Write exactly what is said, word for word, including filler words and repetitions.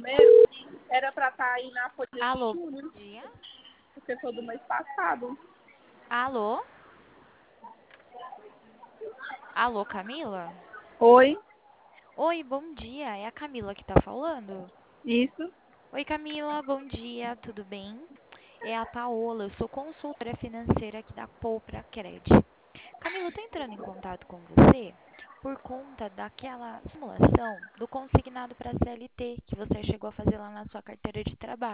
primeiro, era pra estar aí na folha de Alô, bom junho, dia. porque foi do mês passado. Alô? Alô, Camila? Oi, Oi, bom dia. É a Camila que tá falando? isso. Oi, Camila, bom dia, tudo bem? É a Paola, eu sou consultora financeira aqui da Poupra Cred. Camila, eu tô entrando em contato com você por conta daquela simulação do consignado para C L T que você chegou a fazer lá na sua carteira de trabalho.